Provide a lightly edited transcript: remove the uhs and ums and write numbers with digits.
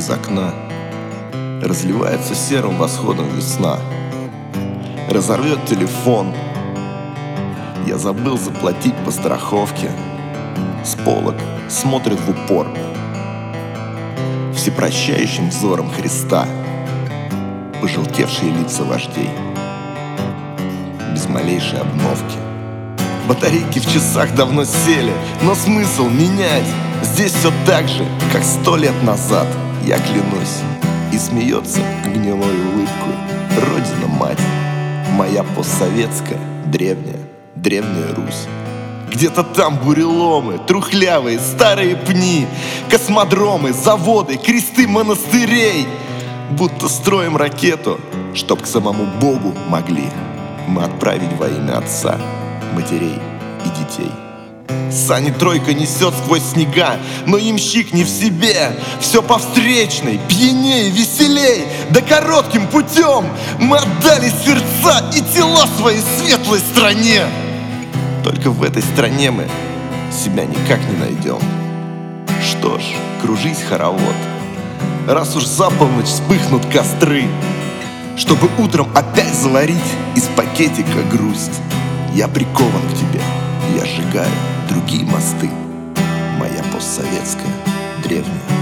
из окна. Разливается серым восходом весна. Разорвет телефон. Я забыл заплатить по страховке. С полок смотрит в упор всепрощающим взором Христа пожелтевшие лица вождей без малейшей обновки. Батарейки в часах давно сели, но смысл менять. Здесь все так же, как 100 лет назад, я клянусь. И смеется гнилой улыбкой Родина-мать, моя постсоветская, древняя Русь. Где-то там буреломы, трухлявые старые пни, космодромы, заводы, кресты монастырей. Будто строим ракету, чтоб к самому Богу могли мы отправить во имя Отца, матерей и детей. Сани тройка несет сквозь снега, но ямщик не в себе. Все по встречной, пьяней, веселей. Да коротким путем мы отдали сердца и тела своей светлой стране. Только в этой стране мы себя никак не найдем. Что ж, кружись, хоровод, раз уж за полночь вспыхнут костры, чтобы утром опять заварить из пакетика грусть. Я прикован к тебе, я сжигаю другие мосты, моя постсоветская, древняя